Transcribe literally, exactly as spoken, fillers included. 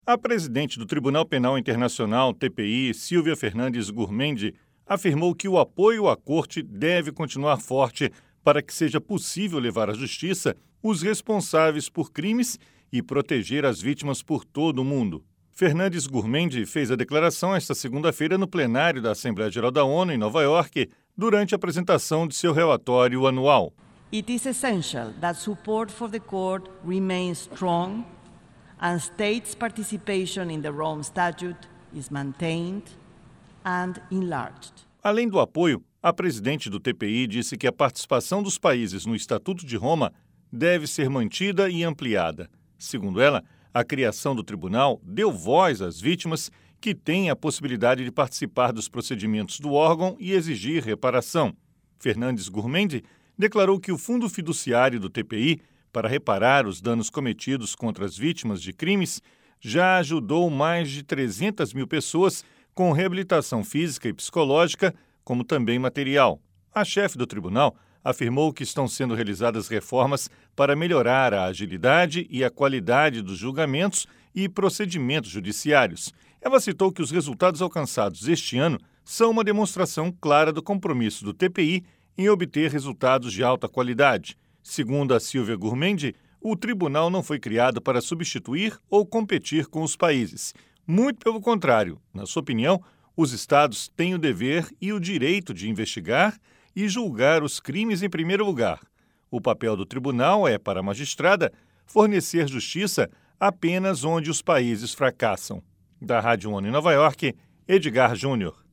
A presidente do Tribunal Penal Internacional, T P I, Silvia Fernandes Gurmendi, afirmou que o apoio à Corte deve continuar forte para que seja possível levar à justiça os responsáveis por crimes e proteger as vítimas por todo o mundo. Fernandes Gurmendi fez a declaração esta segunda-feira no plenário da Assembleia Geral da ONU, em Nova York, durante a apresentação de seu relatório anual. It is essential that support for the court remains strong and states' participation in the Rome Statute is maintained and enlarged. Além do apoio, a presidente do T P I disse que a participação dos países no Estatuto de Roma deve ser mantida e ampliada. Segundo ela, a criação do tribunal deu voz às vítimas que têm a possibilidade de participar dos procedimentos do órgão e exigir reparação. Fernandes Gurmendi declarou que o Fundo Fiduciário do T P I para reparar os danos cometidos contra as vítimas de crimes já ajudou mais de trezentas mil pessoas com reabilitação física e psicológica, como também material. A chefe do tribunal afirmou que estão sendo realizadas reformas para melhorar a agilidade e a qualidade dos julgamentos e procedimentos judiciários. Ela citou que os resultados alcançados este ano são uma demonstração clara do compromisso do T P I em obter resultados de alta qualidade. Segundo a Silvia Gurmendi, o tribunal não foi criado para substituir ou competir com os países. Muito pelo contrário, na sua opinião, os estados têm o dever e o direito de investigar e julgar os crimes em primeiro lugar. O papel do tribunal é, para a magistrada, fornecer justiça apenas onde os países fracassam. Da Rádio ONU em Nova York, Edgar Júnior.